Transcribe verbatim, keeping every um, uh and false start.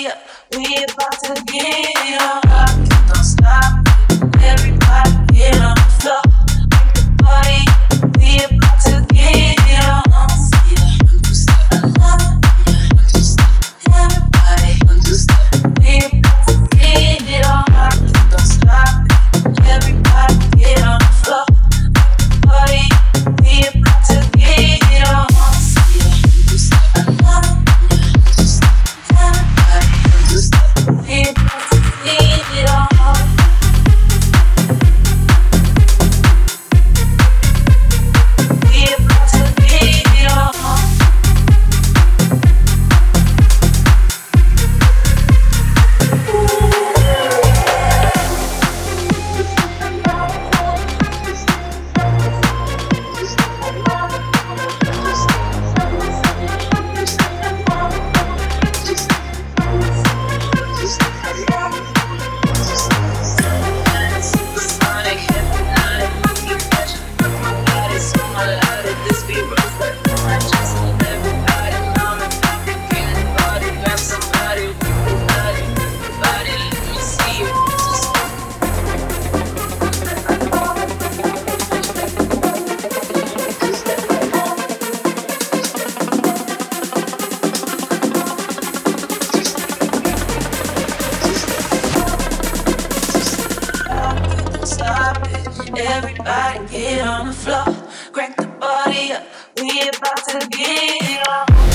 body up. We about to get on. Don't stop. Everybody get on the floor. Break the body up. We about to get on. I love it. Everybody, we about to get on. Don't stop. Everybody get on the floor. Break the body up. We about to get on. I love it. We about to get on. Stop it. Everybody get on the floor. Crank the body up. We about to get on.